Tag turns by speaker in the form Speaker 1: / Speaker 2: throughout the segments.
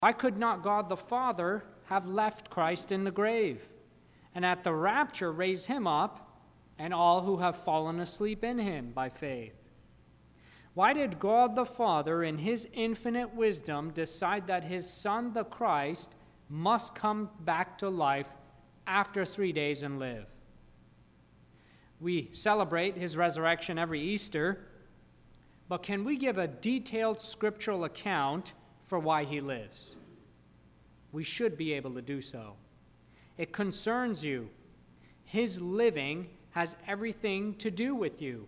Speaker 1: Why could not God the Father have left Christ in the grave, and at the rapture raise him up, and all who have fallen asleep in him by faith? Why did God the Father, in his infinite wisdom, decide that his Son, the Christ, must come back to life after 3 days and live? We celebrate his resurrection every Easter, but can we give a detailed scriptural account for why he lives? We should be able to do so. It concerns you. His living has everything to do with you.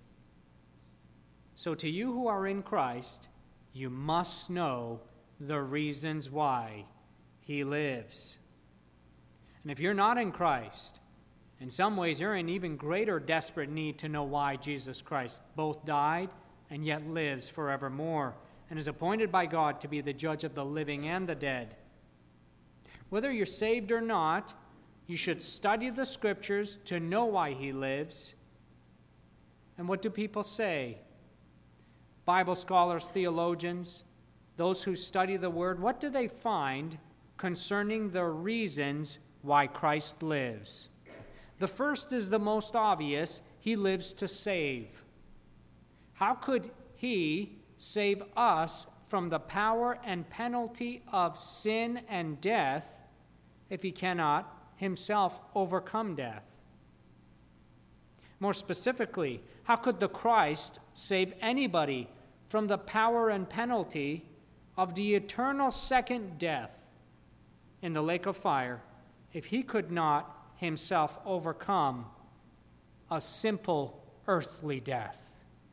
Speaker 1: So to you who are in Christ, you must know the reasons why he lives. And if you're not in Christ, in some ways you're in even greater desperate need to know why Jesus Christ both died and yet lives forevermore, and is appointed by God to be the judge of the living and the dead. Whether you're saved or not, you should study the scriptures to know why he lives. And what do people say? Bible scholars, theologians, those who study the word, what do they find concerning the reasons why Christ lives? The first is the most obvious. He lives to save. How could he save us from the power and penalty of sin and death if he cannot himself overcome death? More specifically, how could the Christ save anybody from the power and penalty of the eternal second death in the lake of fire if he could not himself overcome a simple earthly death,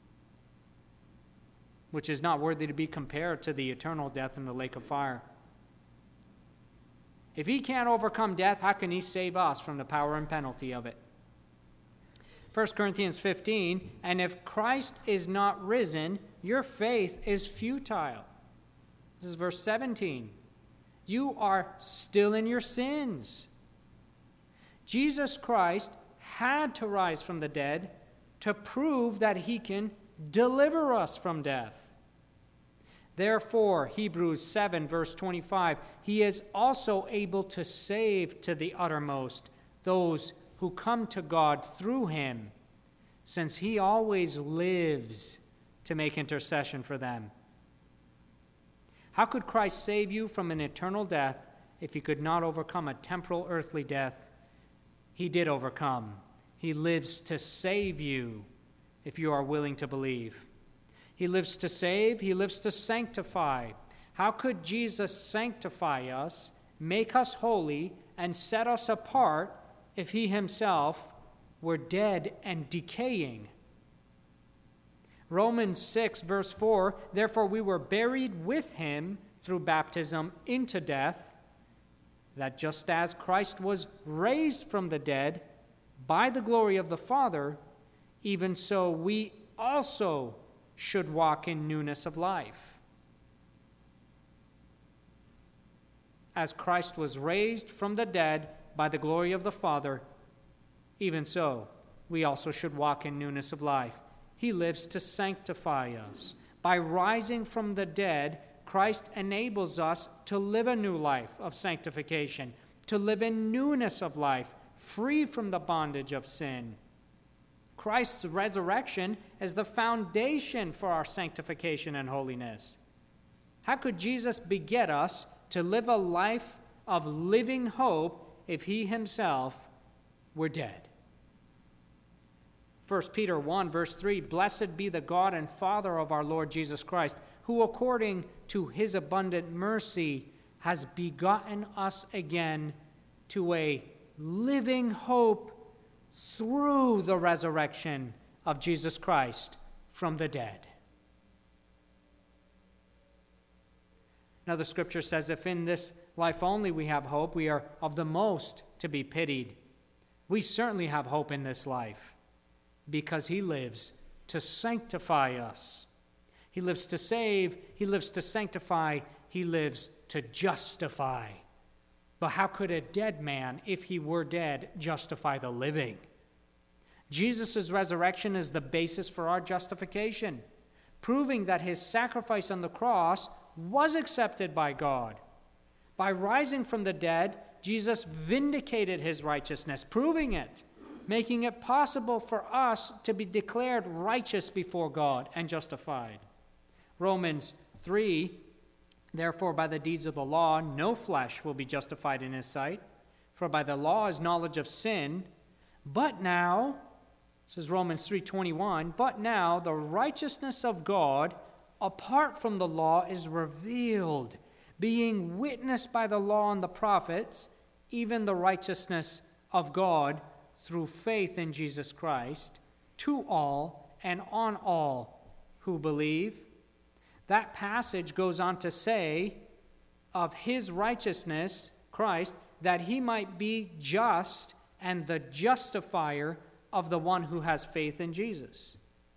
Speaker 1: which is not worthy to be compared to the eternal death in the lake of fire? If he can't overcome death, how can he save us from the power and penalty of it? 1 Corinthians 15, and if Christ is not risen, your faith is futile. This is verse 17. You are still in your sins. Jesus Christ had to rise from the dead to prove that he can deliver us from death. Therefore, Hebrews 7, verse 25, he is also able to save to the uttermost those who come to God through him, since he always lives to make intercession for them. How could Christ save you from an eternal death if he could not overcome a temporal earthly death? He did overcome. He lives to save you if you are willing to believe. He lives to save. He lives to sanctify. How could Jesus sanctify us, make us holy, and set us apart if he himself were dead and decaying? Romans 6, verse 4, therefore we were buried with him through baptism into death, that just as Christ was raised from the dead by the glory of the Father, even so we also should walk in newness of life. As Christ was raised from the dead by the glory of the Father, even so we also should walk in newness of life. He lives to sanctify us. By rising from the dead, Christ enables us to live a new life of sanctification, to live in newness of life, free from the bondage of sin. Christ's resurrection is the foundation for our sanctification and holiness. How could Jesus beget us to live a life of living hope if he himself were dead? 1 Peter 1, verse 3, blessed be the God and Father of our Lord Jesus Christ, who according to his abundant mercy has begotten us again to a living hope through the resurrection of Jesus Christ from the dead. Now the scripture says, if in this life only we have hope, we are of the most to be pitied. We certainly have hope in this life because he lives to sanctify us. He lives to save, he lives to sanctify, he lives to justify. But how could a dead man, if he were dead, justify the living? Jesus' resurrection is the basis for our justification, proving that his sacrifice on the cross was accepted by God. By rising from the dead, Jesus vindicated his righteousness, proving it, making it possible for us to be declared righteous before God and justified. Romans 3, therefore by the deeds of the law, no flesh will be justified in his sight, for by the law is knowledge of sin. But now, this is Romans 3:21, but now the righteousness of God apart from the law is revealed, being witnessed by the law and the prophets, even the righteousness of God through faith in Jesus Christ, to all and on all who believe. That passage goes on to say of his righteousness, Christ, that he might be just and the justifier of the one who has faith in Jesus.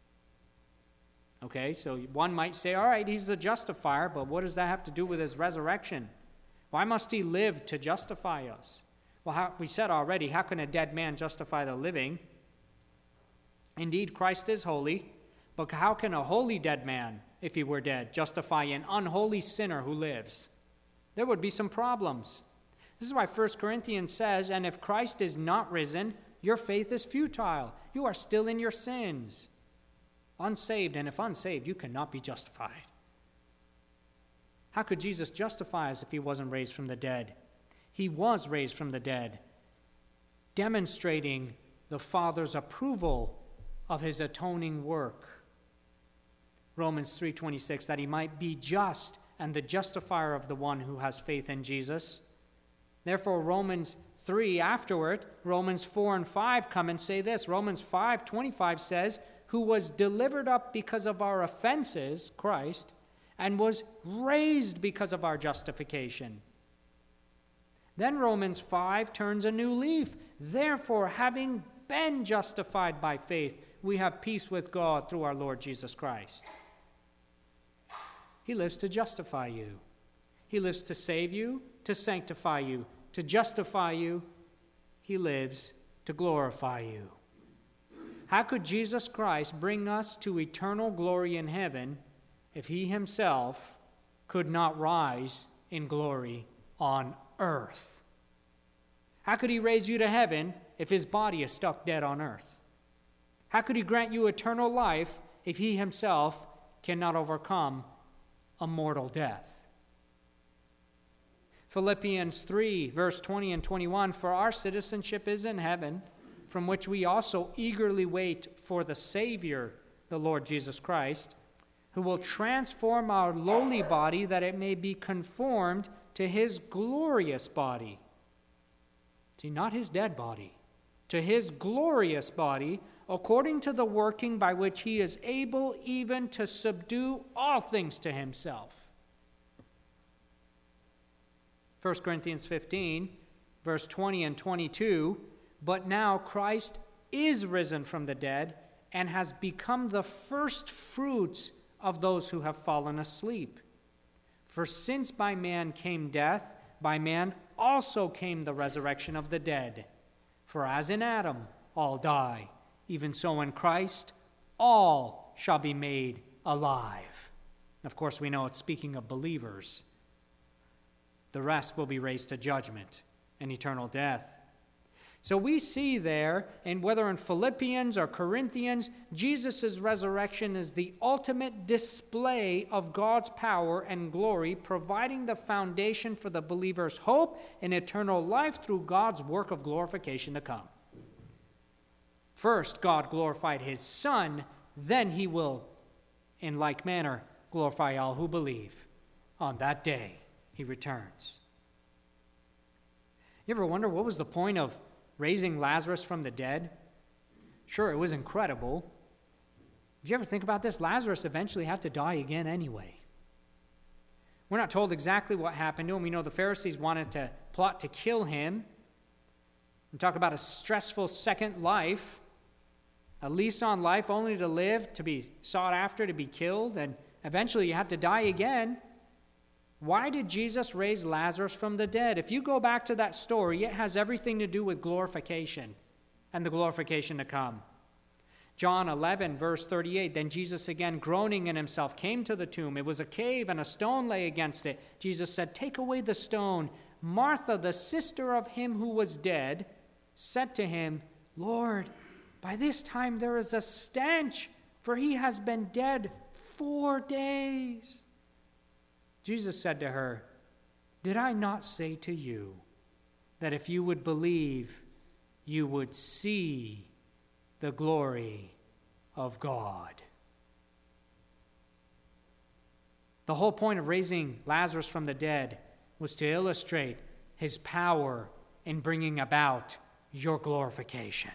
Speaker 1: Okay, so one might say, all right, he's the justifier, but what does that have to do with his resurrection? Why must he live to justify us? Well, we said already, how can a dead man justify the living? Indeed, Christ is holy, but how can a holy dead man, if he were dead, justify an unholy sinner who lives? There would be some problems. This is why 1 Corinthians says, and if Christ is not risen, your faith is futile. You are still in your sins. Unsaved, and if unsaved, you cannot be justified. How could Jesus justify us if he wasn't raised from the dead? He was raised from the dead, demonstrating the Father's approval of his atoning work. Romans 3:26, that he might be just and the justifier of the one who has faith in Jesus. Therefore, Romans 3 afterward, Romans 4 and 5 come and say this. Romans 5:25 says, who was delivered up because of our offenses, Christ, and was raised because of our justification. Then Romans 5 turns a new leaf. Therefore, having been justified by faith, we have peace with God through our Lord Jesus Christ. He lives to justify you. He lives to save you, to sanctify you, to justify you. He lives to glorify you. How could Jesus Christ bring us to eternal glory in heaven if he himself could not rise in glory on earth? How could he raise you to heaven if his body is stuck dead on earth? How could he grant you eternal life if he himself cannot overcome a mortal death? Philippians 3, verse 20 and 21, for our citizenship is in heaven, from which we also eagerly wait for the Savior, the Lord Jesus Christ, who will transform our lowly body that it may be conformed to his glorious body. See, not his dead body, to his glorious body, according to the working by which he is able even to subdue all things to himself. 1 Corinthians 15, verse 20 and 22, but now Christ is risen from the dead and has become the first fruits of those who have fallen asleep. For since by man came death, by man also came the resurrection of the dead. For as in Adam all die, even so in Christ all shall be made alive. Of course, we know it's speaking of believers. The rest will be raised to judgment and eternal death. So we see there, and whether in Philippians or Corinthians, Jesus' resurrection is the ultimate display of God's power and glory, providing the foundation for the believer's hope in eternal life through God's work of glorification to come. First, God glorified his Son, then he will, in like manner, glorify all who believe. On that day, he returns. You ever wonder what was the point of raising Lazarus from the dead? Sure, it was incredible. Did you ever think about this? Lazarus eventually had to die again anyway. We're not told exactly what happened to him. We know the Pharisees wanted to plot to kill him. We talk about a stressful second life, a lease on life only to live, to be sought after, to be killed, and eventually you had to die again. Why did Jesus raise Lazarus from the dead? If you go back to that story, it has everything to do with glorification and the glorification to come. John 11, verse 38, then Jesus again, groaning in himself, came to the tomb. It was a cave, and a stone lay against it. Jesus said, take away the stone. Martha, the sister of him who was dead, said to him, Lord, by this time there is a stench, for he has been dead 4 days. Jesus said to her, did I not say to you that if you would believe, you would see the glory of God? The whole point of raising Lazarus from the dead was to illustrate his power in bringing about your glorification.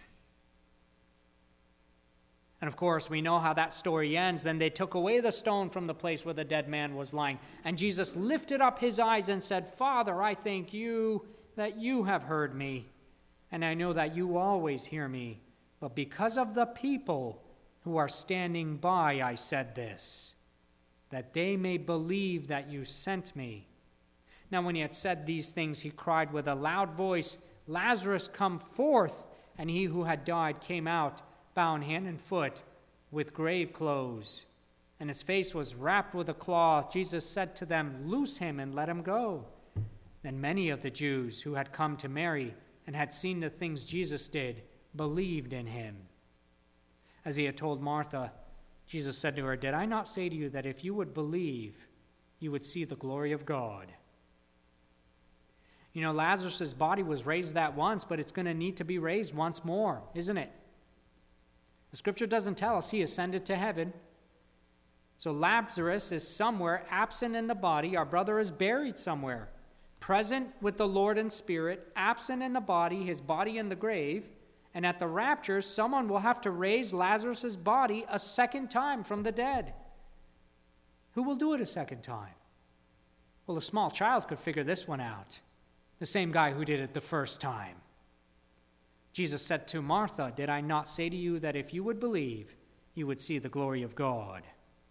Speaker 1: And of course, we know how that story ends. Then they took away the stone from the place where the dead man was lying. And Jesus lifted up his eyes and said, Father, I thank you that you have heard me, and I know that you always hear me. But because of the people who are standing by, I said this, that they may believe that you sent me. Now when he had said these things, he cried with a loud voice, Lazarus, come forth. And he who had died came out, bound hand and foot with grave clothes, and his face was wrapped with a cloth. Jesus said to them, loose him and let him go. Then many of the Jews who had come to Mary and had seen the things Jesus did believed in him. As he had told Martha, Jesus said to her, did I not say to you that if you would believe, you would see the glory of God? You know, Lazarus' body was raised that once, but it's going to need to be raised once more, isn't it? The scripture doesn't tell us he ascended to heaven. So Lazarus is somewhere absent in the body. Our brother is buried somewhere, present with the Lord in spirit, absent in the body, his body in the grave. And at the rapture, someone will have to raise Lazarus' body a second time from the dead. Who will do it a second time? Well, a small child could figure this one out. The same guy who did it the first time. Jesus said to Martha, did I not say to you that if you would believe, you would see the glory of God?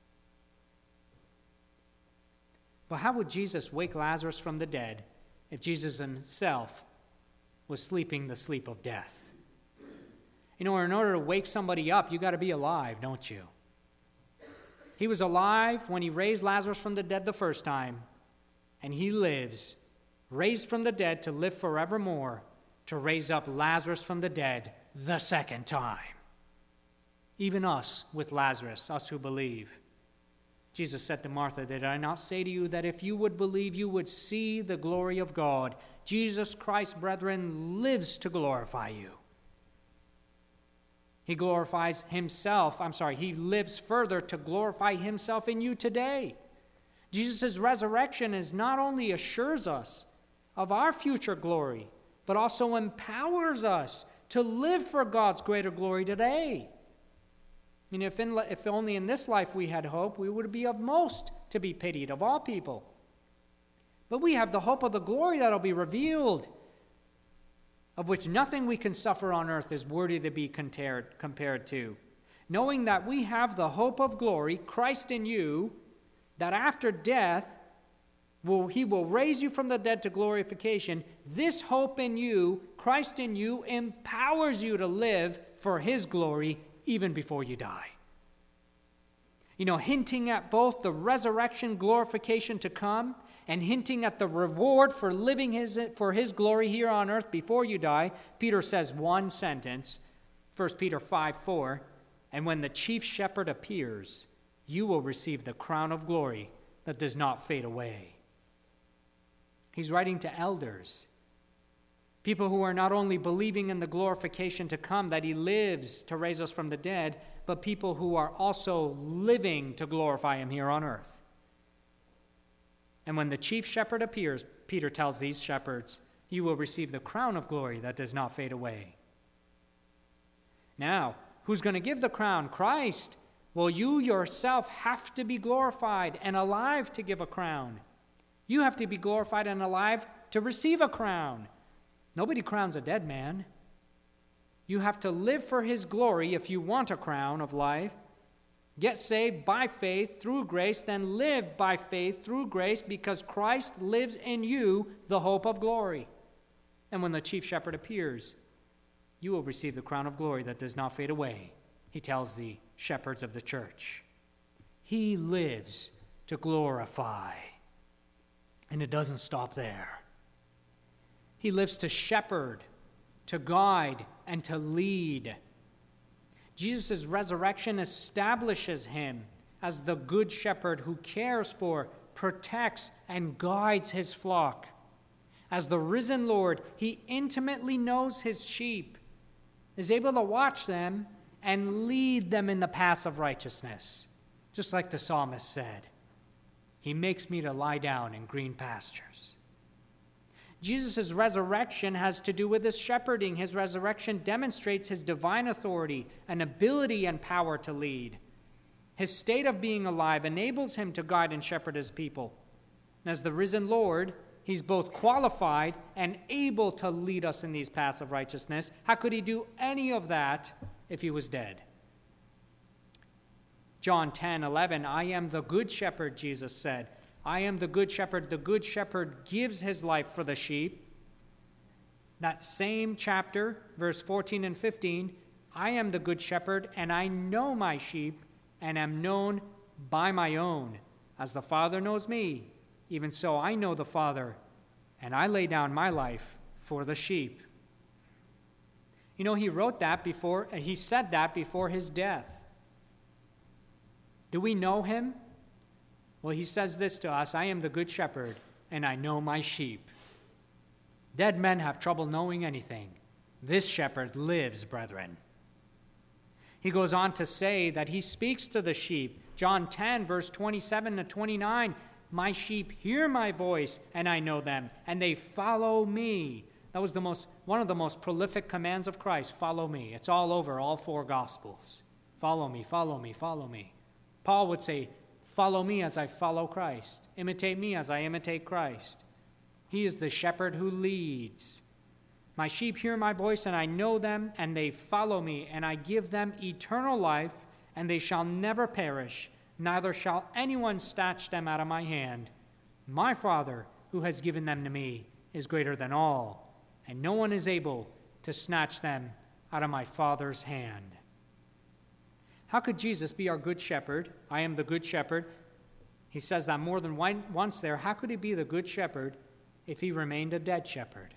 Speaker 1: But how would Jesus wake Lazarus from the dead if Jesus himself was sleeping the sleep of death? You know, in order to wake somebody up, you got to be alive, don't you? He was alive when he raised Lazarus from the dead the first time, and he lives, raised from the dead to live forevermore, to raise up Lazarus from the dead the second time. Even us with Lazarus, us who believe. Jesus said to Martha, did I not say to you that if you would believe, you would see the glory of God? Jesus Christ, brethren, lives to glorify you. He glorifies himself. He lives further to glorify himself in you today. Jesus' resurrection is not only assures us of our future glory, but also empowers us to live for God's greater glory today. I mean, if only in this life we had hope, we would be of most to be pitied of all people. But we have the hope of the glory that will be revealed, of which nothing we can suffer on earth is worthy to be compared to. Knowing that we have the hope of glory, Christ in you, that after death, he will raise you from the dead to glorification. This hope in you, Christ in you, empowers you to live for his glory even before you die. You know, hinting at both the resurrection glorification to come and hinting at the reward for living for his glory here on earth before you die, Peter says one sentence, 1 Peter 5:4, and when the chief shepherd appears, you will receive the crown of glory that does not fade away. He's writing to elders, people who are not only believing in the glorification to come, that he lives to raise us from the dead, but people who are also living to glorify him here on earth. And when the chief shepherd appears, Peter tells these shepherds, you will receive the crown of glory that does not fade away. Now, who's going to give the crown? Christ. Well, you yourself have to be glorified and alive to give a crown. You have to be glorified and alive to receive a crown. Nobody crowns a dead man. You have to live for his glory if you want a crown of life. Get saved by faith through grace, then live by faith through grace because Christ lives in you, the hope of glory. And when the chief shepherd appears, you will receive the crown of glory that does not fade away. he tells the shepherds of the church. He lives to glorify. And it doesn't stop there. He lives to shepherd, to guide, and to lead. Jesus' resurrection establishes him as the good shepherd who cares for, protects, and guides his flock. As the risen Lord, he intimately knows his sheep, is able to watch them and lead them in the paths of righteousness, just like the psalmist said. He makes me to lie down in green pastures. Jesus' resurrection has to do with his shepherding. His resurrection demonstrates his divine authority and ability and power to lead. His state of being alive enables him to guide and shepherd his people. And as the risen Lord, he's both qualified and able to lead us in these paths of righteousness. How could he do any of that if he was dead? John 10:11, I am the good shepherd, Jesus said. I am the good shepherd. The good shepherd gives his life for the sheep. That same chapter, verse 14 and 15, I am the good shepherd, and I know my sheep, and am known by my own. As the Father knows me, even so I know the Father, and I lay down my life for the sheep. You know, he said that before his death. Do we know him? Well, he says this to us, I am the good shepherd, and I know my sheep. Dead men have trouble knowing anything. This shepherd lives, brethren. He goes on to say that he speaks to the sheep. John 10, verse 27 to 29, my sheep hear my voice, and I know them, and they follow me. That was one of the most prolific commands of Christ, follow me. It's all over all four Gospels. Follow me, follow me, follow me. Paul would say, follow me as I follow Christ. Imitate me as I imitate Christ. He is the shepherd who leads. My sheep hear my voice, and I know them, and they follow me, and I give them eternal life, and they shall never perish, neither shall anyone snatch them out of my hand. My Father, who has given them to me, is greater than all, and no one is able to snatch them out of my Father's hand. How could Jesus be our good shepherd? I am the good shepherd. He says that more than once there. How could he be the good shepherd if he remained a dead shepherd?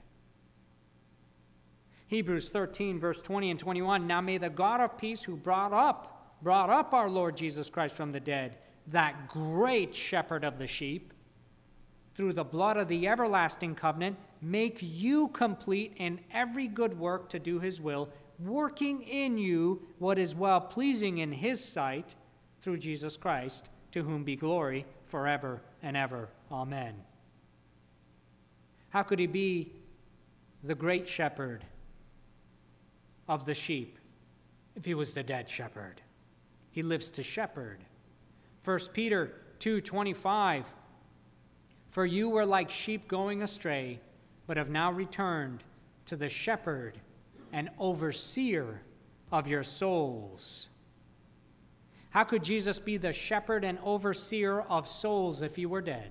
Speaker 1: Hebrews 13, verse 20 and 21, now may the God of peace who brought up our Lord Jesus Christ from the dead, that great shepherd of the sheep, through the blood of the everlasting covenant, make you complete in every good work to do his will, working in you what is well-pleasing in his sight, through Jesus Christ, to whom be glory forever and ever. Amen. How could he be the great shepherd of the sheep if he was the dead shepherd? He lives to shepherd. 1 Peter 2:25, for you were like sheep going astray, but have now returned to the shepherd and overseer of your souls. How could Jesus be the shepherd and overseer of souls if he were dead?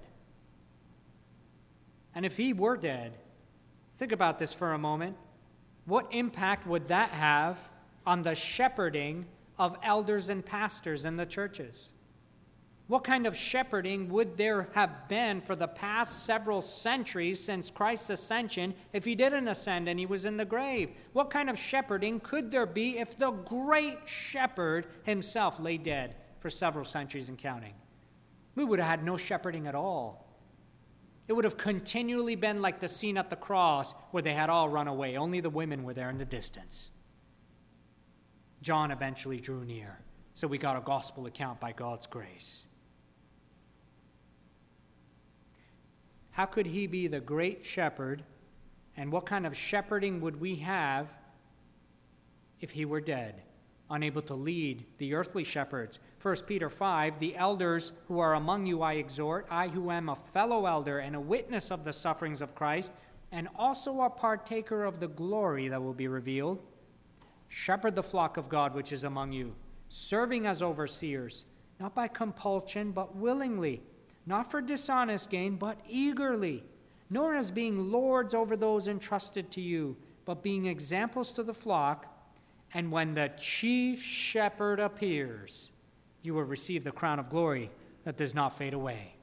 Speaker 1: And if he were dead, think about this for a moment. What impact would that have on the shepherding of elders and pastors in the churches? What kind of shepherding would there have been for the past several centuries since Christ's ascension if he didn't ascend and he was in the grave? What kind of shepherding could there be if the great shepherd himself lay dead for several centuries and counting? We would have had no shepherding at all. It would have continually been like the scene at the cross where they had all run away. Only the women were there in the distance. John eventually drew near, so we got a gospel account by God's grace. How could he be the great shepherd, and what kind of shepherding would we have if he were dead, unable to lead the earthly shepherds? 1 Peter 5, the elders who are among you I exhort, I who am a fellow elder and a witness of the sufferings of Christ, and also a partaker of the glory that will be revealed. Shepherd the flock of God which is among you, serving as overseers, not by compulsion, but willingly, not for dishonest gain, but eagerly, nor as being lords over those entrusted to you, but being examples to the flock. And when the chief shepherd appears, you will receive the crown of glory that does not fade away.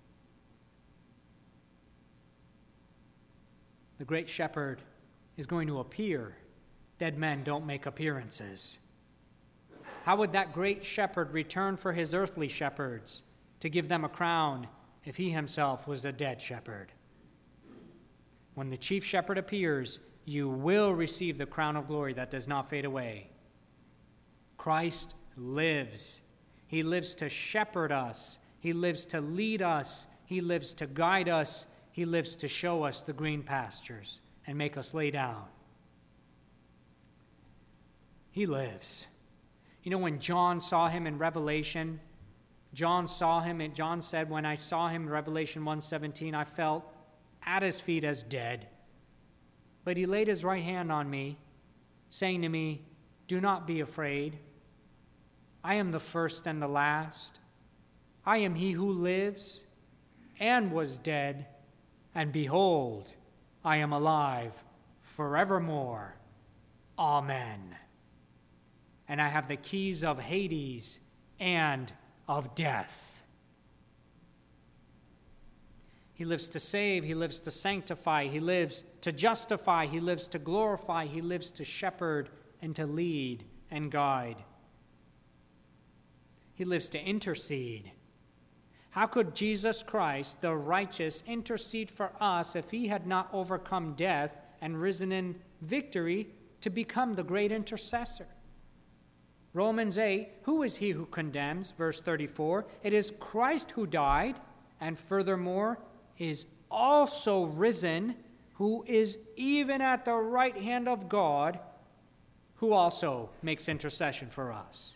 Speaker 1: The great shepherd is going to appear. Dead men don't make appearances. How would that great shepherd return for his earthly shepherds to give them a crown if he himself was a dead shepherd? When the chief shepherd appears, you will receive the crown of glory that does not fade away. Christ lives. He lives to shepherd us. He lives to lead us. He lives to guide us. He lives to show us the green pastures and make us lay down. He lives. You know, when John saw him in Revelation, John said, when I saw him in Revelation 1:17, I felt at his feet as dead. But he laid his right hand on me, saying to me, do not be afraid. I am the first and the last. I am he who lives and was dead, and behold, I am alive forevermore. Amen. And I have the keys of Hades and of death. He lives to save, he lives to sanctify, he lives to justify, he lives to glorify, he lives to shepherd and to lead and guide. He lives to intercede. How could Jesus Christ, the righteous, intercede for us if he had not overcome death and risen in victory to become the great intercessor? Romans 8, who is he who condemns? Verse 34, it is Christ who died, and furthermore is also risen, who is even at the right hand of God, who also makes intercession for us.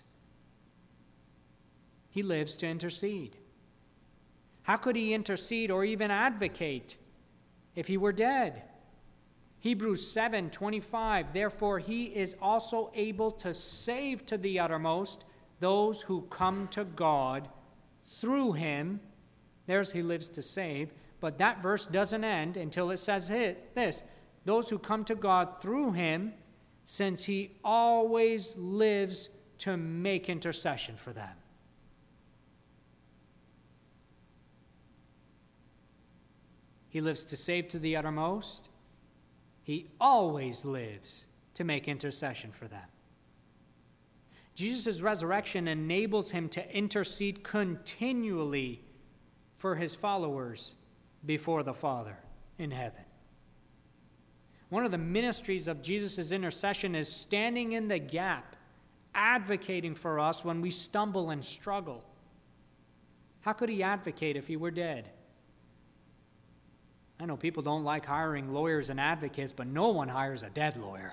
Speaker 1: He lives to intercede. How could he intercede or even advocate if he were dead? Hebrews 7:25, therefore he is also able to save to the uttermost those who come to God through him. There's he lives to save. But that verse doesn't end until it says this, those who come to God through him, since he always lives to make intercession for them. He lives to save to the uttermost. He always lives to make intercession for them. Jesus' resurrection enables him to intercede continually for his followers before the Father in heaven. One of the ministries of Jesus' intercession is standing in the gap, advocating for us when we stumble and struggle. How could he advocate if he were dead? I know people don't like hiring lawyers and advocates, but no one hires a dead lawyer.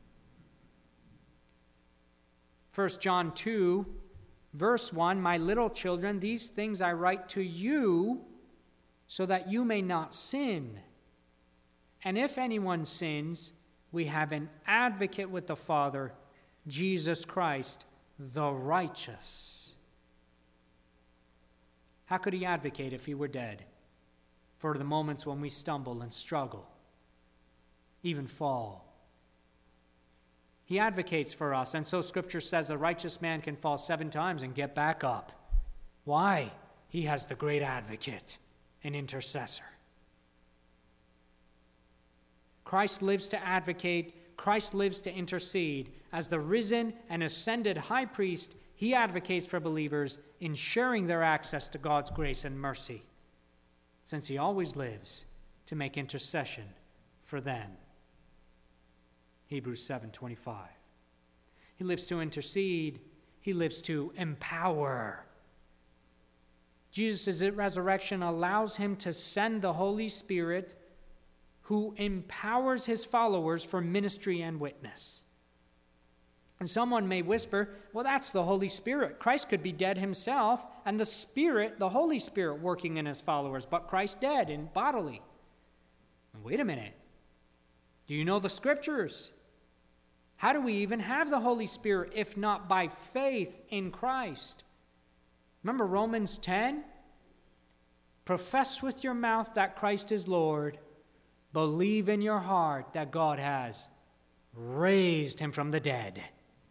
Speaker 1: 1 John 2, verse 1, my little children, these things I write to you so that you may not sin. And if anyone sins, we have an advocate with the Father, Jesus Christ, the righteous. How could he advocate if he were dead? For the moments when we stumble and struggle, even fall. He advocates for us, and so Scripture says a righteous man can fall 7 times and get back up. Why? He has the great advocate, an intercessor. Christ lives to advocate, Christ lives to intercede. As the risen and ascended high priest, he advocates for believers, ensuring their access to God's grace and mercy, since he always lives to make intercession for them. Hebrews 7:25. He lives to intercede. He lives to empower. Jesus' resurrection allows him to send the Holy Spirit who empowers his followers for ministry and witness. And someone may whisper, well, that's the Holy Spirit. Christ could be dead himself, and the Spirit, the Holy Spirit, working in his followers, but Christ dead and bodily. Wait a minute. Do you know the Scriptures? How do we even have the Holy Spirit if not by faith in Christ? Remember Romans 10? Profess with your mouth that Christ is Lord. Believe in your heart that God has raised him from the dead.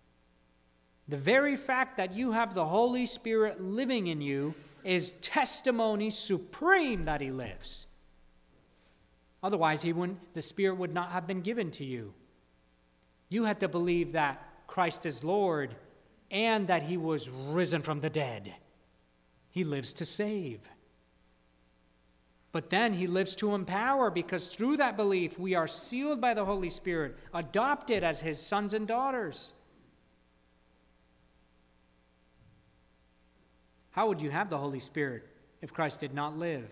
Speaker 1: The very fact that you have the Holy Spirit living in you is testimony supreme that he lives. Otherwise, the Spirit would not have been given to you. You had to believe that Christ is Lord and that he was risen from the dead. He lives to save. But then he lives to empower, because through that belief we are sealed by the Holy Spirit, adopted as his sons and daughters. How would you have the Holy Spirit if Christ did not live?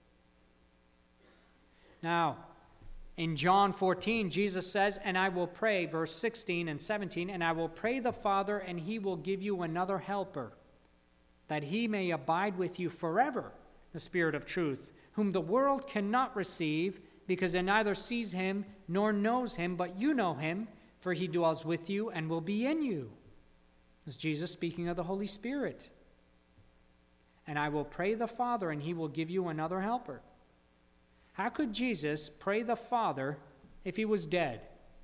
Speaker 1: Now, in John 14, Jesus says, and I will pray, verse 16 and 17, and I will pray the Father, and he will give you another helper, that he may abide with you forever, the Spirit of truth, whom the world cannot receive, because it neither sees him nor knows him, but you know him, for he dwells with you and will be in you. This is Jesus speaking of the Holy Spirit. And I will pray the Father, and he will give you another helper. How could Jesus pray the Father if he was dead?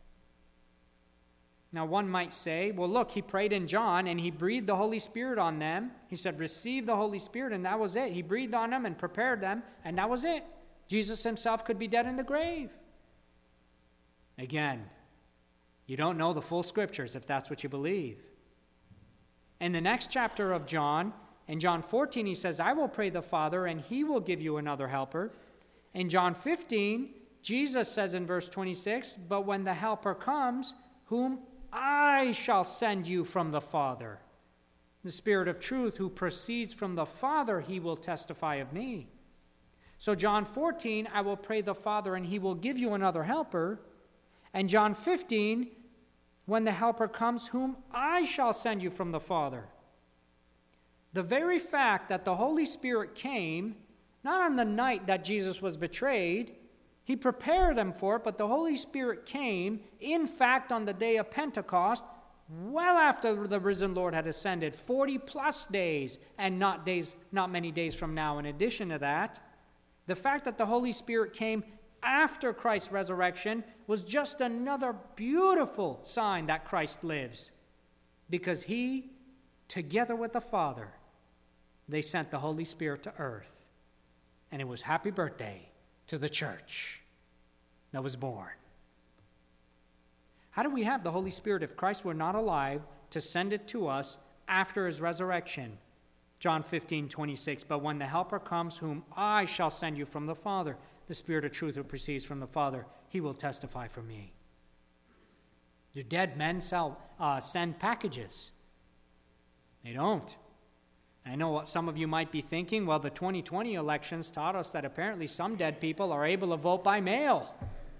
Speaker 1: Now, one might say, well, look, he prayed in John, and he breathed the Holy Spirit on them. He said, receive the Holy Spirit, and that was it. He breathed on them and prepared them, and that was it. Jesus himself could be dead in the grave. Again, you don't know the full scriptures if that's what you believe. In the next chapter of John, in John 14, he says, I will pray the Father, and he will give you another helper. In John 15, Jesus says in verse 26, but when the helper comes, whom I shall send you from the Father, the Spirit of truth who proceeds from the Father, he will testify of me. So John 14, I will pray the Father, and he will give you another helper. And John 15, when the helper comes, whom I shall send you from the Father. The very fact that the Holy Spirit came, not on the night that Jesus was betrayed, he prepared them for it, but the Holy Spirit came, in fact, on the day of Pentecost, well after the risen Lord had ascended, 40 plus days, and not many days from now. In addition to that, the fact that the Holy Spirit came after Christ's resurrection was just another beautiful sign that Christ lives, because he, together with the Father, they sent the Holy Spirit to earth. And it was happy birthday to the church that was born. How do we have the Holy Spirit if Christ were not alive to send it to us after his resurrection? John 15:26, but when the Helper comes, whom I shall send you from the Father, the Spirit of truth who proceeds from the Father, he will testify for me. Do dead men send packages? They don't. I know what some of you might be thinking. Well, the 2020 elections taught us that apparently some dead people are able to vote by mail.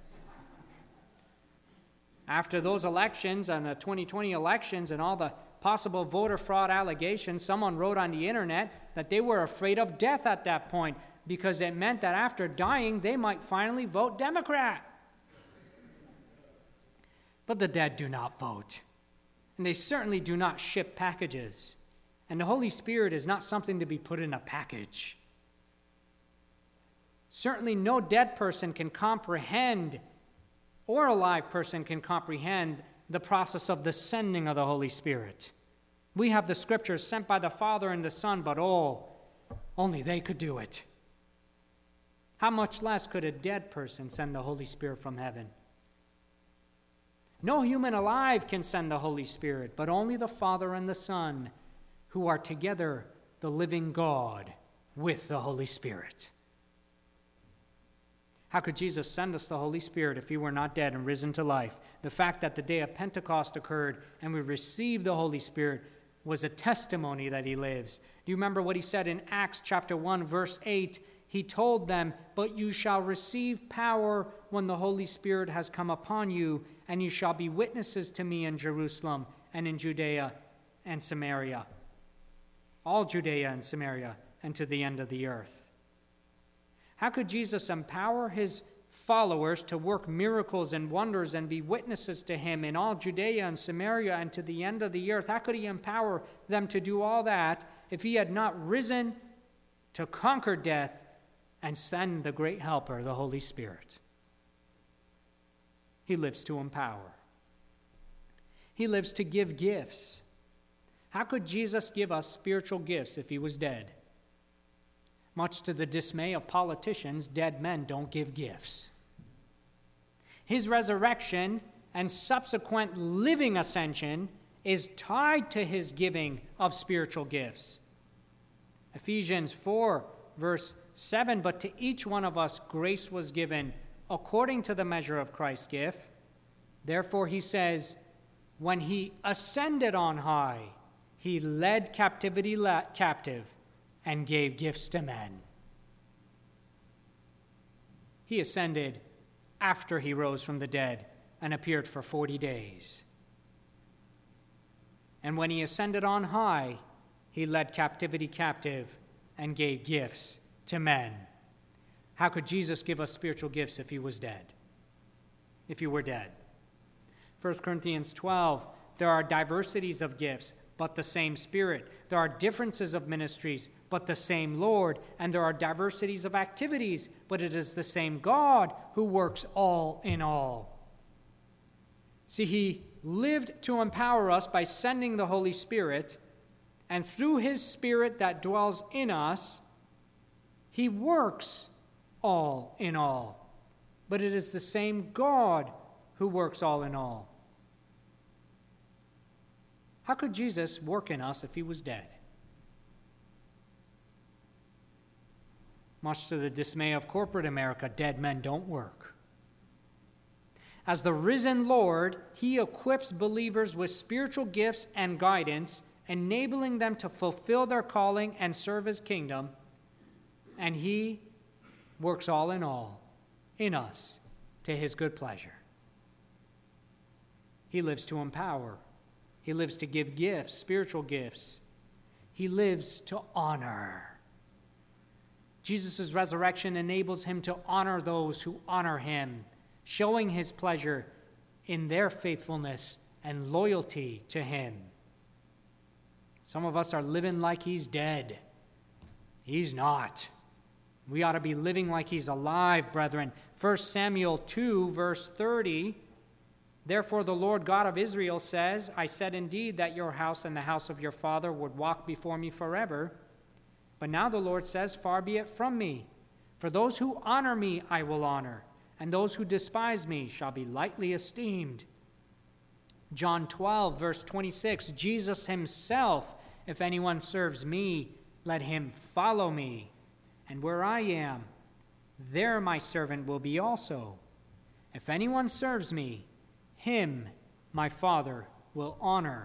Speaker 1: After those elections and the 2020 elections and all the possible voter fraud allegations, someone wrote on the internet that they were afraid of death at that point because it meant that after dying, they might finally vote Democrat. But the dead do not vote, and they certainly do not ship packages. And the Holy Spirit is not something to be put in a package. Certainly no dead person can comprehend, or a live person can comprehend, the process of the sending of the Holy Spirit. We have the scriptures sent by the Father and the Son, but only they could do it. How much less could a dead person send the Holy Spirit from heaven? No human alive can send the Holy Spirit, but only the Father and the Son, who are together the living God with the Holy Spirit. How could Jesus send us the Holy Spirit if he were not dead and risen to life? The fact that the day of Pentecost occurred and we received the Holy Spirit was a testimony that he lives. Do you remember what he said in Acts chapter 1, verse 8? He told them, but you shall receive power when the Holy Spirit has come upon you, and you shall be witnesses to me in Jerusalem and in Judea and Samaria. All Judea and Samaria, and to the end of the earth. How could Jesus empower his followers to work miracles and wonders and be witnesses to him in all Judea and Samaria and to the end of the earth? How could he empower them to do all that if he had not risen to conquer death and send the great helper, the Holy Spirit? He lives to empower. He lives to give gifts. How could Jesus give us spiritual gifts if he was dead? Much to the dismay of politicians, dead men don't give gifts. His resurrection and subsequent living ascension is tied to his giving of spiritual gifts. Ephesians 4, verse 7, but to each one of us grace was given according to the measure of Christ's gift. Therefore, he says, when he ascended on high, he led captivity captive and gave gifts to men. He ascended after he rose from the dead and appeared for 40 days. And when he ascended on high, he led captivity captive and gave gifts to men. How could Jesus give us spiritual gifts if he was dead? If he were dead? 1 Corinthians 12, there are diversities of gifts, but the same Spirit. There are differences of ministries, but the same Lord. And there are diversities of activities, but it is the same God who works all in all. See, he lived to empower us by sending the Holy Spirit, and through his Spirit that dwells in us, he works all in all. But it is the same God who works all in all. How could Jesus work in us if he was dead? Much to the dismay of corporate America, dead men don't work. As the risen Lord, he equips believers with spiritual gifts and guidance, enabling them to fulfill their calling and serve his kingdom, and he works all in us to his good pleasure. He lives to empower. He lives to give gifts, spiritual gifts. He lives to honor. Jesus' resurrection enables him to honor those who honor him, showing his pleasure in their faithfulness and loyalty to him. Some of us are living like he's dead. He's not. We ought to be living like he's alive, brethren. 1 Samuel 2, verse 30, therefore the Lord God of Israel says, I said indeed that your house and the house of your father would walk before me forever. But now the Lord says, far be it from me. For those who honor me I will honor, and those who despise me shall be lightly esteemed. John 12, verse 26, Jesus himself, if anyone serves me, let him follow me. And where I am, there my servant will be also. If anyone serves me, him my Father will honor.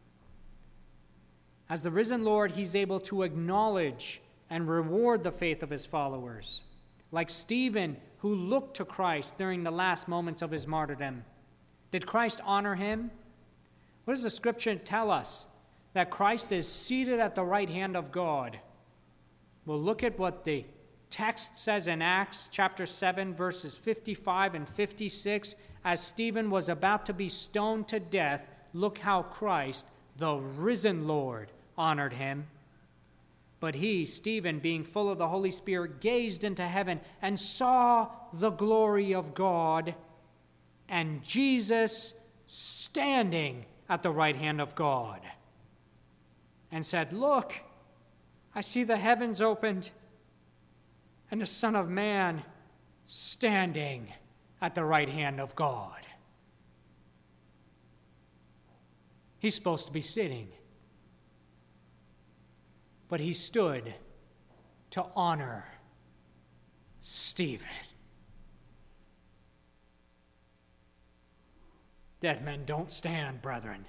Speaker 1: As the risen Lord, he's able to acknowledge and reward the faith of his followers. Like Stephen, who looked to Christ during the last moments of his martyrdom. Did Christ honor him? What does the scripture tell us? That Christ is seated at the right hand of God. Well, look at what the text says in Acts chapter 7, verses 55 and 56. As Stephen was about to be stoned to death, look how Christ, the risen Lord, honored him. But he, Stephen, being full of the Holy Spirit, gazed into heaven and saw the glory of God, and Jesus standing at the right hand of God, and said, look, I see the heavens opened, and the Son of Man standing at the right hand of God. He's supposed to be sitting, but he stood to honor Stephen. Dead men don't stand, brethren.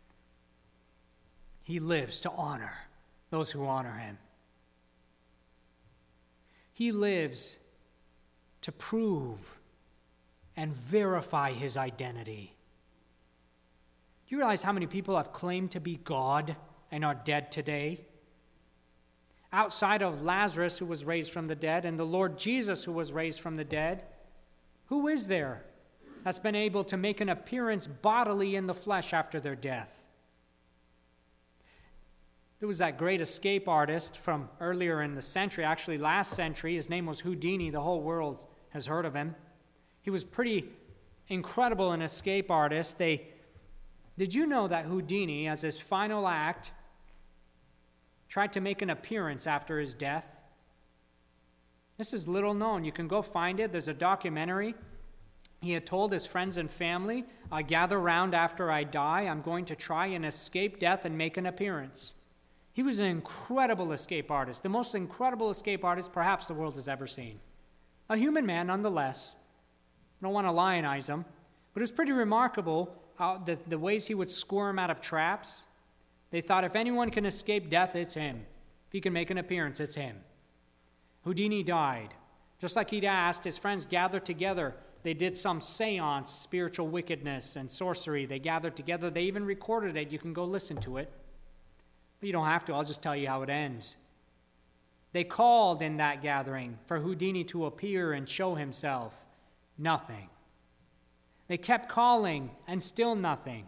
Speaker 1: He lives to honor those who honor him. He lives to prove and verify his identity. Do you realize how many people have claimed to be God and are dead today? Outside of Lazarus, who was raised from the dead, and the Lord Jesus, who was raised from the dead, who is there that's been able to make an appearance bodily in the flesh after their death? There was that great escape artist from earlier in the century, actually last century. His name was Houdini. The whole world has heard of him. He was pretty incredible an escape artist. Did you know that Houdini, as his final act, tried to make an appearance after his death. This is little known. You can go find it. There's a documentary. He had told his friends and family, "I gather round after I die. I'm going to try and escape death and make an appearance." He was an incredible escape artist, the most incredible escape artist perhaps the world has ever seen. A human man, nonetheless. I don't want to lionize him, but it was pretty remarkable how the ways he would squirm out of traps. They thought if anyone can escape death, it's him. If he can make an appearance, it's him. Houdini died. Just like he'd asked, his friends gathered together. They did some seance, spiritual wickedness and sorcery. They gathered together. They even recorded it. You can go listen to it. But you don't have to. I'll just tell you how it ends. They called in that gathering for Houdini to appear and show himself. Nothing. They kept calling and still nothing.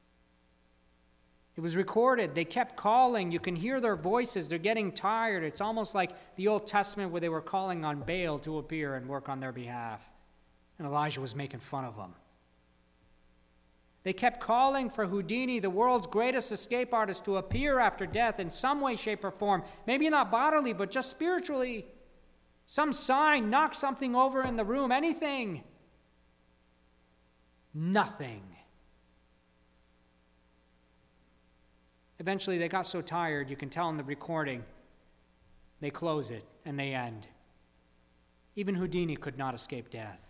Speaker 1: It was recorded. They kept calling. You can hear their voices. They're getting tired. It's almost like the Old Testament where they were calling on Baal to appear and work on their behalf. And Elijah was making fun of them. They kept calling for Houdini, the world's greatest escape artist, to appear after death in some way, shape, or form. Maybe not bodily, but just spiritually. Some sign, knock something over in the room, anything. Nothing. Eventually, they got so tired, you can tell in the recording, they close it and they end. Even Houdini could not escape death.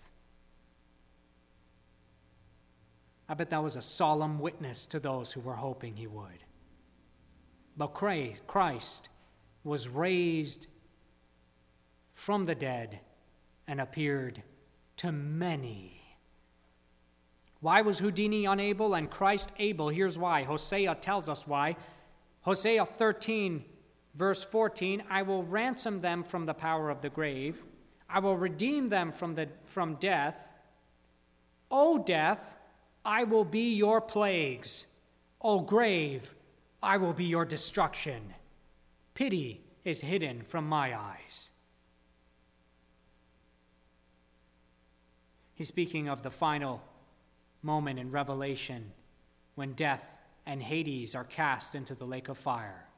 Speaker 1: I bet that was a solemn witness to those who were hoping he would. But Christ was raised from the dead and appeared to many. Why was Houdini unable and Christ able? Here's why. Hosea tells us why. Hosea 13, verse 14, "I will ransom them from the power of the grave. I will redeem them from death. O death, I will be your plagues. O grave, I will be your destruction. Pity is hidden from my eyes." He's speaking of the final moment in Revelation when death and Hades are cast into the lake of fire.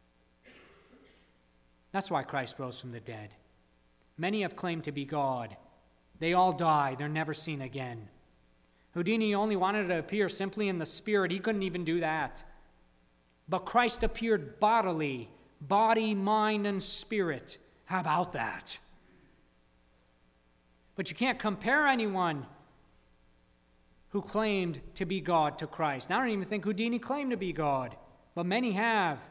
Speaker 1: That's why Christ rose from the dead. Many have claimed to be God. They all die. They're never seen again. Houdini only wanted to appear simply in the spirit. He couldn't even do that. But Christ appeared bodily, body, mind, and spirit. How about that? But you can't compare anyone who claimed to be God to Christ. And I don't even think Houdini claimed to be God, but many have.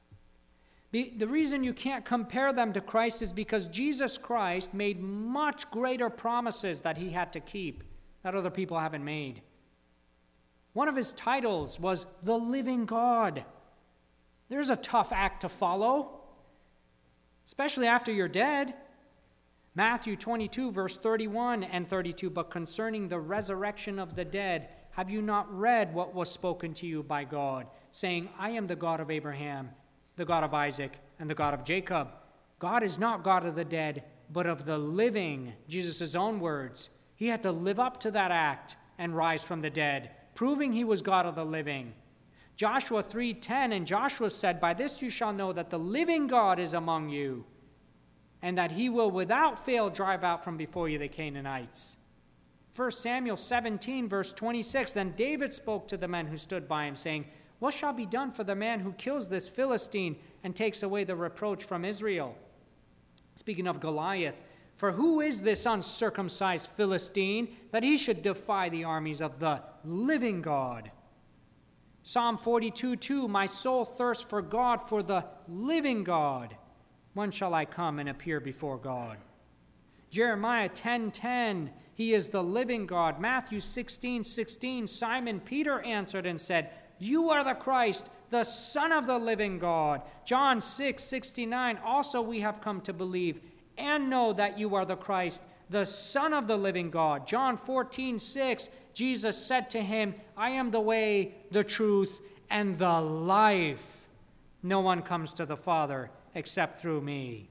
Speaker 1: The reason you can't compare them to Christ is because Jesus Christ made much greater promises that he had to keep that other people haven't made. One of his titles was the living God. There's a tough act to follow, especially after you're dead. Matthew 22, verse 31 and 32, "But concerning the resurrection of the dead, have you not read what was spoken to you by God, saying, I am the God of Abraham, the God of Isaac, and the God of Jacob? God is not God of the dead, but of the living." Jesus' own words. He had to live up to that act and rise from the dead, proving he was God of the living. Joshua 3:10, "And Joshua said, By this you shall know that the living God is among you, and that he will without fail drive out from before you the Canaanites." 1 Samuel 17, verse 26, "Then David spoke to the men who stood by him, saying, What shall be done for the man who kills this Philistine and takes away the reproach from Israel?" Speaking of Goliath, "For who is this uncircumcised Philistine that he should defy the armies of the living God?" Psalm 42:2, "My soul thirsts for God, for the living God. When shall I come and appear before God?" Jeremiah 10:10, "He is the living God." Matthew 16:16, "Simon Peter answered and said, You are the Christ, the Son of the living God." John 6:69, "Also we have come to believe and know that you are the Christ, the Son of the living God." John 14:6, Jesus said to him, "I am the way, the truth, and the life. No one comes to the Father except through me."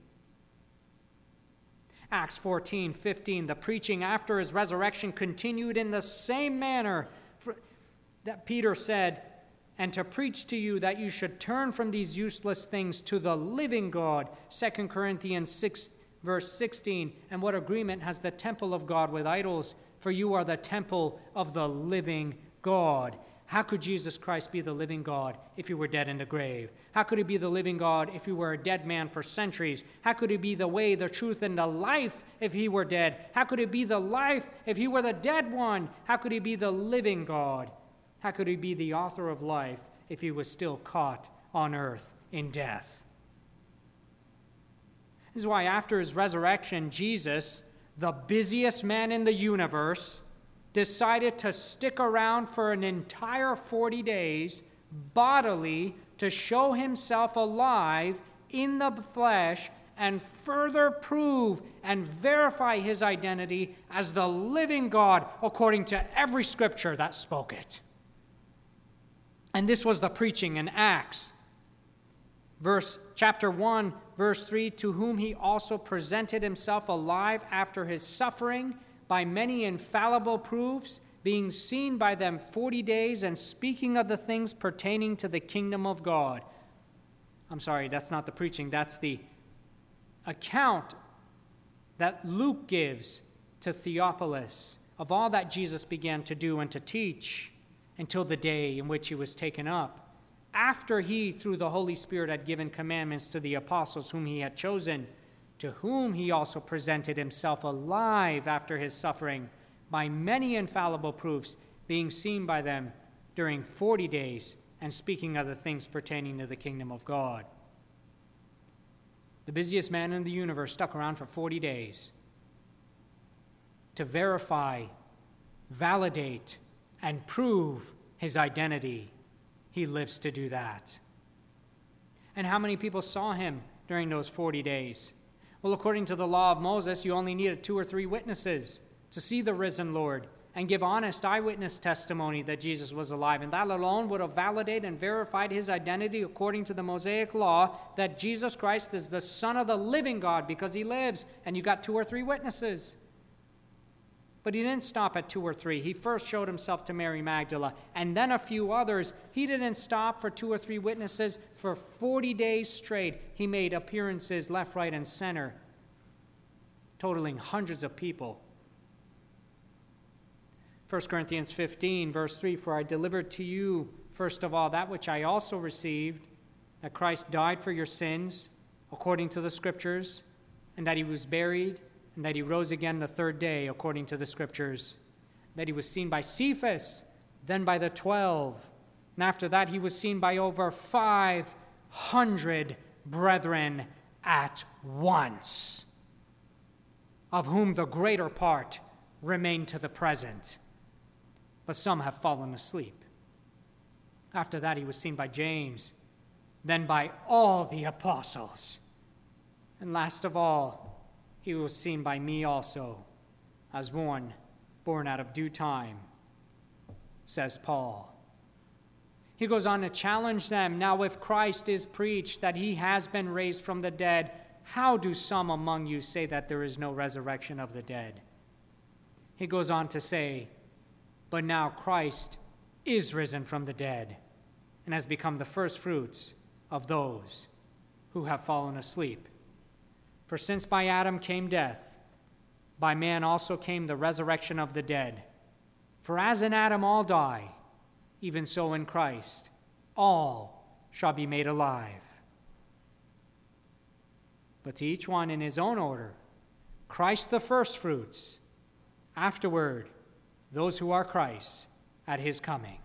Speaker 1: Acts 14:15, the preaching after his resurrection continued in the same manner that Peter said, and to preach to you that you should turn from these useless things to the living God. 2 Corinthians 6, verse 16. And what agreement has the temple of God with idols? For you are the temple of the living God. How could Jesus Christ be the living God if he were dead in the grave? How could he be the living God if he were a dead man for centuries? How could he be the way, the truth, and the life if he were dead? How could he be the life if he were the dead one? How could he be the living God? How could he be the author of life if he was still caught on earth in death? This is why after his resurrection, Jesus, the busiest man in the universe, decided to stick around for an entire 40 days bodily to show himself alive in the flesh and further prove and verify his identity as the living God according to every scripture that spoke it. And this was the preaching in Acts. Chapter 1, verse 3, to whom he also presented himself alive after his suffering by many infallible proofs, being seen by them 40 days, and speaking of the things pertaining to the kingdom of God. I'm sorry, that's not the preaching. That's the account that Luke gives to Theophilus of all that Jesus began to do and to teach until the day in which he was taken up, after he, through the Holy Spirit, had given commandments to the apostles whom he had chosen, to whom he also presented himself alive after his suffering by many infallible proofs, being seen by them during 40 days, and speaking of the things pertaining to the kingdom of God. The busiest man in the universe stuck around for 40 days to verify, validate, and prove his identity. He lives to do that. And how many people saw him during those 40 days? Well, according to the law of Moses, you only needed 2 or 3 witnesses to see the risen Lord and give honest eyewitness testimony that Jesus was alive. And that alone would have validated and verified his identity according to the Mosaic law, that Jesus Christ is the Son of the living God because he lives. And you got 2 or 3 witnesses. But he didn't stop at 2 or 3. He first showed himself to Mary Magdalene and then a few others. He didn't stop for 2 or 3 witnesses. For 40 days straight, he made appearances left, right, and center, totaling hundreds of people. 1 Corinthians 15, verse 3, for I delivered to you, first of all, that which I also received, that Christ died for your sins, according to the Scriptures, and that he was buried, and that he rose again the 3rd day, according to the Scriptures, that he was seen by Cephas, then by the 12, and after that he was seen by over 500 brethren at once, of whom the greater part remain to the present, but some have fallen asleep. After that he was seen by James, then by all the apostles, and last of all, he was seen by me also, as one born out of due time, says Paul. He goes on to challenge them. Now, if Christ is preached that he has been raised from the dead, how do some among you say that there is no resurrection of the dead? He goes on to say, but now Christ is risen from the dead and has become the first fruits of those who have fallen asleep. For since by Adam came death, by man also came the resurrection of the dead. For as in Adam all die, even so in Christ all shall be made alive. But to each one in his own order, Christ the firstfruits, afterward those who are Christ's at his coming.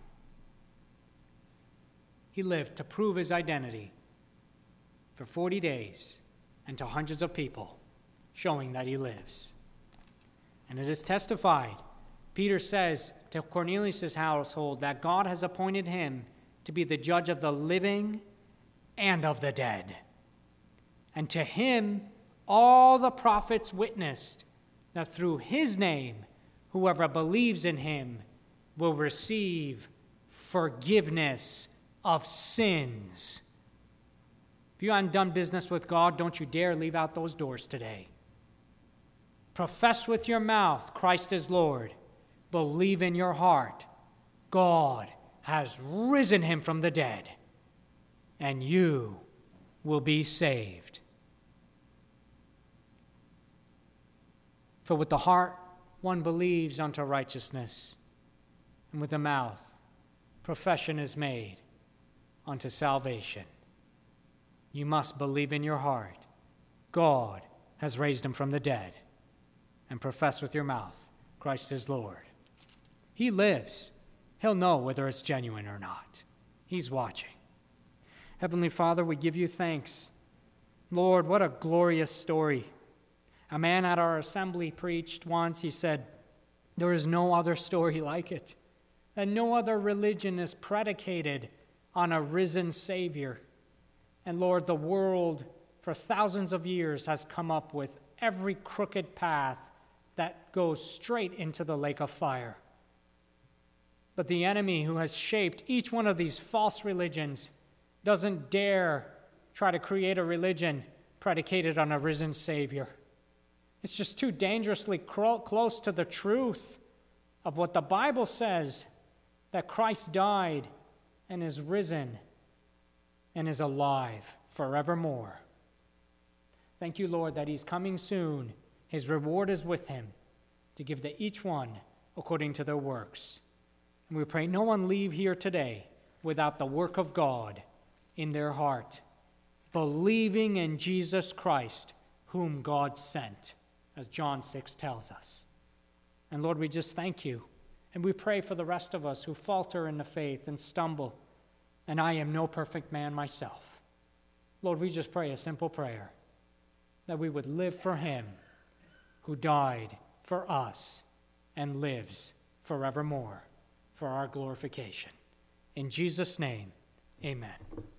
Speaker 1: He lived to prove his identity for 40 days and to hundreds of people, showing that he lives. And it is testified, Peter says to Cornelius' household, that God has appointed him to be the judge of the living and of the dead. And to him all the prophets witnessed that through his name whoever believes in him will receive forgiveness of sins. If you haven't done business with God, don't you dare leave out those doors today. Profess with your mouth Christ is Lord. Believe in your heart God has risen him from the dead, and you will be saved. For with the heart one believes unto righteousness, and with the mouth profession is made unto salvation. You must believe in your heart God has raised him from the dead, and profess with your mouth Christ is Lord. He lives. He'll know whether it's genuine or not. He's watching. Heavenly Father, we give you thanks. Lord, what a glorious story. A man at our assembly preached once, he said, there is no other story like it, that no other religion is predicated on a risen Savior. And Lord, the world for thousands of years has come up with every crooked path that goes straight into the lake of fire. But the enemy who has shaped each one of these false religions doesn't dare try to create a religion predicated on a risen Savior. It's just too dangerously close to the truth of what the Bible says, that Christ died and is risen and is alive forevermore. Thank you, Lord, that he's coming soon. His reward is with him to give to each one according to their works. And we pray no one leave here today without the work of God in their heart, believing in Jesus Christ, whom God sent, as John 6 tells us. And Lord, we just thank you. And we pray for the rest of us who falter in the faith and stumble. And I am no perfect man myself. Lord, we just pray a simple prayer, that we would live for him who died for us and lives forevermore for our glorification. In Jesus' name, amen.